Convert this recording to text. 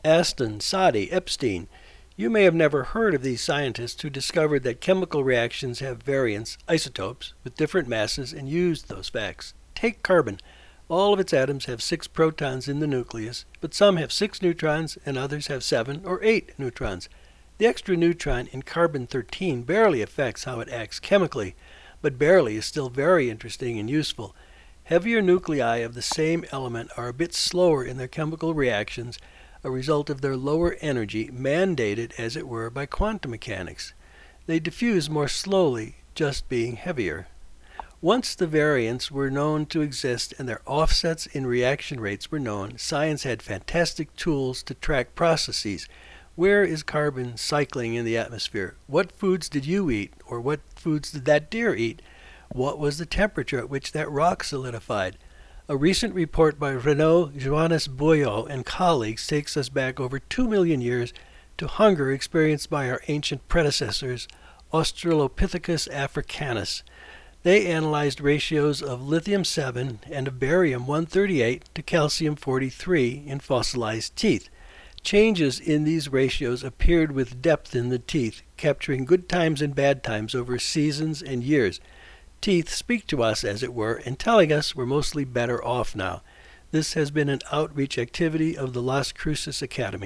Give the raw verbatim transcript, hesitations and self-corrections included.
Aston, Soddy, Epstein. You may have never heard of these scientists who discovered that chemical reactions have variants, isotopes, with different masses and used those facts. Take carbon. All of its atoms have six protons in the nucleus, but some have six neutrons and others have seven or eight neutrons. The extra neutron in carbon thirteen barely affects how it acts chemically, but barely is still very interesting and useful. Heavier nuclei of the same element are a bit slower in their chemical reactions, a result of their lower energy, mandated, as it were, by quantum mechanics. They diffuse more slowly, just being heavier. Once the variants were known to exist and their offsets in reaction rates were known, science had fantastic tools to track processes. Where is carbon cycling in the atmosphere? What foods did you eat, or what foods did that deer eat? What was the temperature at which that rock solidified? A recent report by Renaud Joannes Boyot and colleagues takes us back over two million years to hunger experienced by our ancient predecessors, Australopithecus africanus. They analyzed ratios of lithium seven and of barium one thirty-eight to calcium forty-three in fossilized teeth. Changes in these ratios appeared with depth in the teeth, capturing good times and bad times over seasons and years. Teeth speak to us, as it were, and telling us we're mostly better off now. This has been an outreach activity of the Las Cruces Academy.